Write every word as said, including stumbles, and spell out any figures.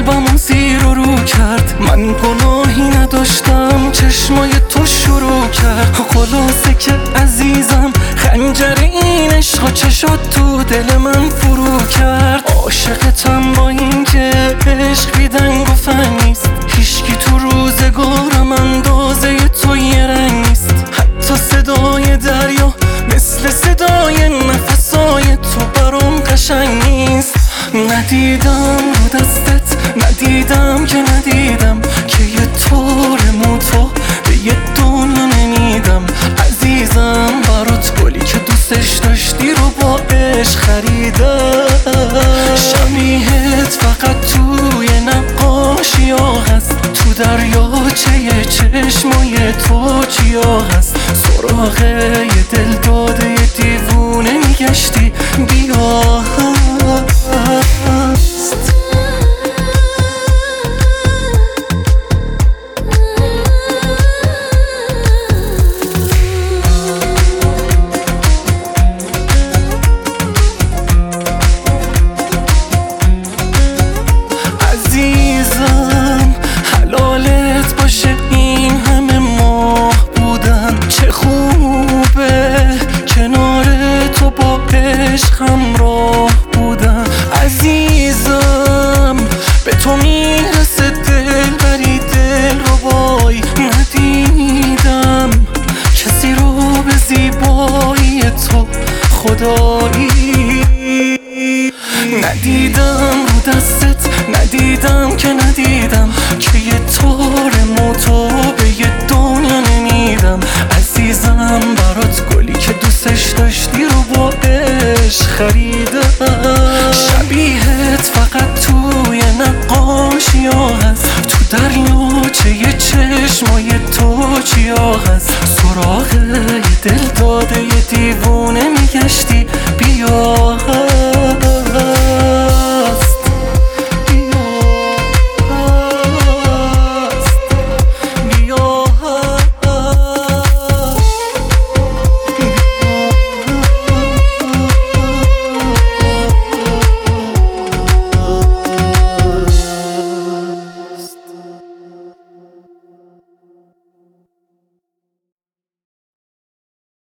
قلبمون زیر و رو کرد. من گناهی نداشتم چشمای تو شروع کرد. خلاصه که عزیزم خنجر این عشق چشات تو دل من فرو کرد. عاشقتم با این که عشق بیدنگ و فن نیست. هیچکی تو روزگارم اندازه تو یه رنگ نیست. حتی صدای دریا مثل صدای نفسای تو برام قشنگ نیست. ندیدم رو دستت، ندیدم که ندیدم که یه طور موتو به یه دنیا نمیدم. عزیزم برات گلی که دوستش داشتی رو با عشق خریدم. شبیهت فقط توی نقاشی ها هست، تو دریاچه چشمای تو چیا هست. سراغ یه دل داده یه دیوونه میگشتی، بیا